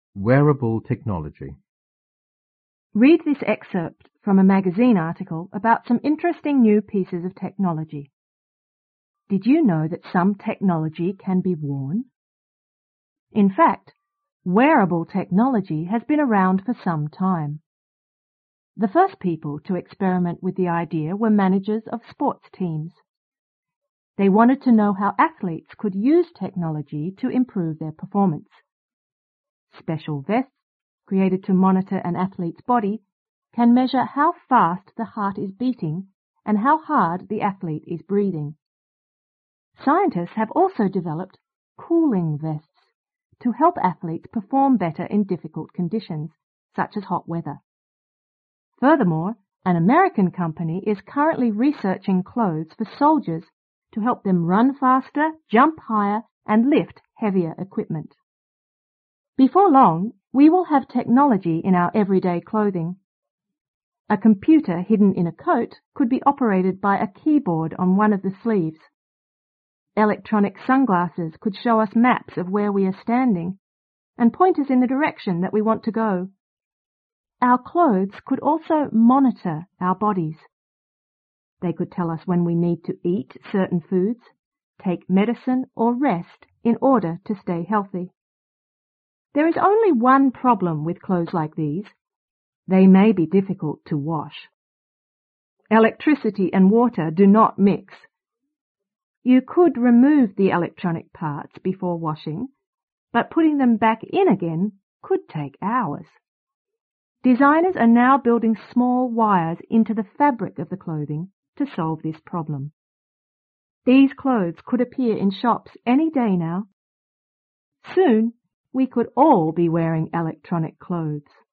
Wearable technology. Read this excerpt from a magazine article about some interesting new pieces of technology. Did you know that some technology can be worn? In fact, wearable technology has been around for some time. The first people to experiment with the idea were managers of sports teams. They wanted to know how athletes could use technology to improve their performance. Special vests, created to monitor an athlete's body, can measure how fast the heart is beating and how hard the athlete is breathing. Scientists have also developed cooling vests to help athletes perform better in difficult conditions, such as hot weather. Furthermore, an American company is currently researching clothes for soldiers to help them run faster, jump higher, and lift heavier equipment. Before long, we will have technology in our everyday clothing. A computer hidden in a coat could be operated by a keyboard on one of the sleeves. Electronic sunglasses could show us maps of where we are standing and point us in the direction that we want to go. Our clothes could also monitor our bodies. They could tell us when we need to eat certain foods, take medicine, or rest in order to stay healthy. There is only one problem with clothes like these. They may be difficult to wash. Electricity and water do not mix. You could remove the electronic parts before washing, but putting them back in again could take hours. Designers are now building small wires into the fabric of the clothing to solve this problem. These clothes could appear in shops any day now. Soon, we could all be wearing electronic clothes.